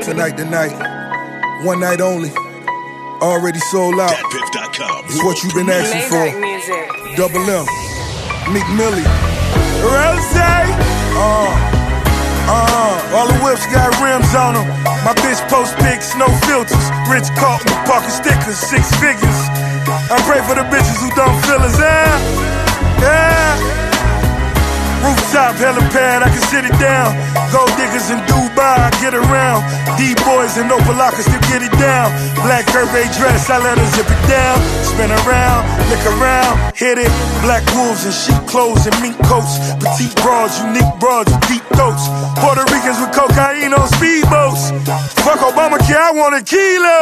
Tonight, one night only. Already sold out. It's what you've been asking for. Double M, Meek Millie, Rose. All the whips got rims on them. My bitch post pics, no filters. Rich Carlton, Parker stickers, 6 figures. I pray for the bitches who don't feel us. Rooftop, helipad, I can sit it down. Gold diggers in Dubai, I get around. D-boys and Opalaka still get it down. Black Hervé dress, I let her zip it down. Spin around, lick around, hit it. Black wolves in sheep clothes and mink coats. Petite broads, unique broads with deep throats. Puerto Ricans with cocaine on speedboats. Fuck Obamacare, I want a kilo.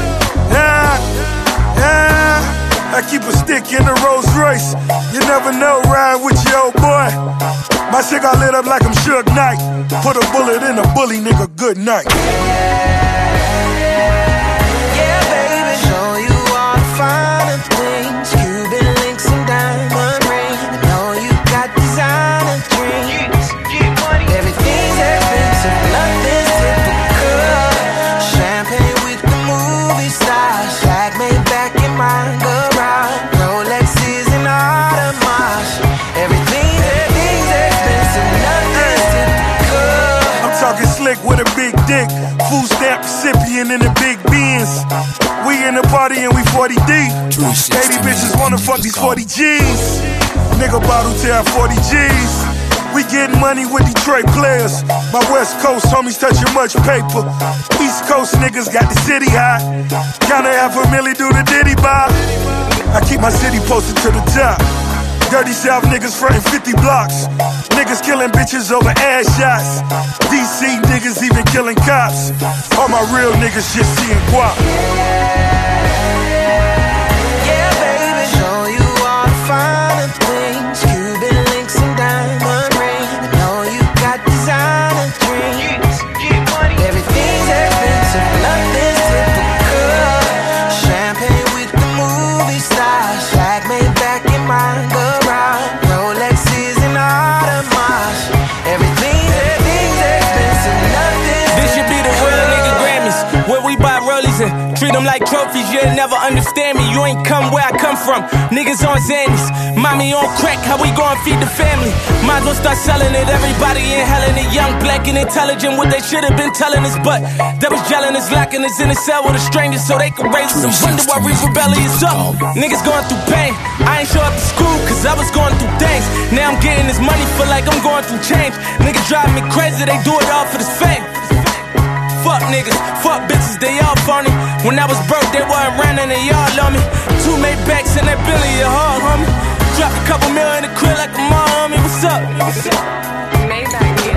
I keep a stick in the Rolls Royce. You never know, ride with your old boy. My shit got lit up like I'm Suge Knight. Put a bullet in a bully, nigga, good night. Yeah, baby, show you all the finer things. Cuban links and diamond rings. I know you got designer dreams. Everything's expensive, nothing's typical. Champagne with the movie stars. Shaq made back in my garage. Rolexes and Audemars. Everything's expensive, nothing's typical. I'm talking slick with a big dick. Food stamp recipient in the big Benz. We in the party and we 40 deep. 80 bitches wanna fuck these 40 G's. Nigga bottle tell 40 G's. We getting money with Detroit players. My West Coast homies touching much paper. East Coast niggas got the city high. Kinda $500,000 do the Diddy bop. I keep my city posted to the top. Dirty South niggas frontin' 50 blocks. Niggas killing bitches over ass shots. DC niggas even killing cops. All my real niggas just seeing guap. Yeah, baby, show you all the finer things. Cuban links and diamond rings. I know you got designer dreams. Everything's expensive, nothing's typical. Champagne with the movie stars. Shaq made back in my garage. Rolexes and Audemars. Everything's expensive, nothing's This should be the real nigga Grammys, where we buy rollies and treat them like trophies. You'll never understand me, you ain't come where I come from. Niggas on Xannies, mommy on crack, how we gon' feed the family? Might as well start selling it, everybody inhaling it. Young, black, and intelligent, what they should've been telling us. But that was gelling us, locking us in a cell with a stranger so they could raise us and wonder why we rebellious up. Niggas going through pain, I ain't show up to school cause I was going through things. Now I'm getting this money, feel like I'm going through change. Niggas drive me crazy, they do it all for this fame. Fuck niggas, fuck bitches, they all phony. When I was broke, they wasn't running, they all on me. 2 Maybachs in that Billy, a hard homie. Dropped a couple mil in the crib like a mom, homie. What's up? Maybach.